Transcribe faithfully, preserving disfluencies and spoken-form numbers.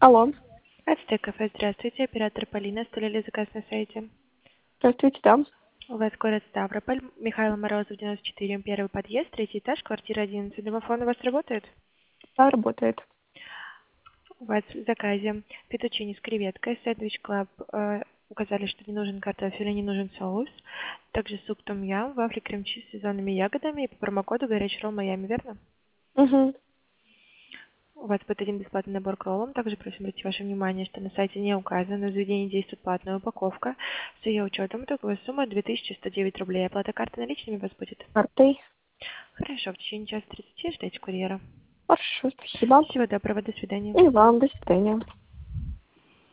Алло. Ацтек кафе, здравствуйте. Оператор Полина, оставили заказ на сайте. Здравствуйте, да. У вас город Ставрополь, Михаил Морозов, девяносто четыре, первый подъезд, третий этаж, квартира одиннадцать. Домофон у вас работает? Да, работает. У вас в заказе фетучини с креветкой, сэндвич клаб. Э, указали, что не нужен картофель и не нужен соус. Также суп том-ям, вафли крем-чиз с сезонными ягодами и по промокоду горячий ролл Майами, верно? Угу. У вас будет один бесплатный набор к роллам. Также просим обратить ваше внимание, что на сайте не указано, в заведении действует платная упаковка. С ее учетом итоговая сумма две тысячи сто девять рублей. Оплата карты наличными у вас будет? Картой. Хорошо, в течение часа тридцати ждайте курьера. Хорошо, спасибо. Всего доброго, до свидания. И вам, до свидания.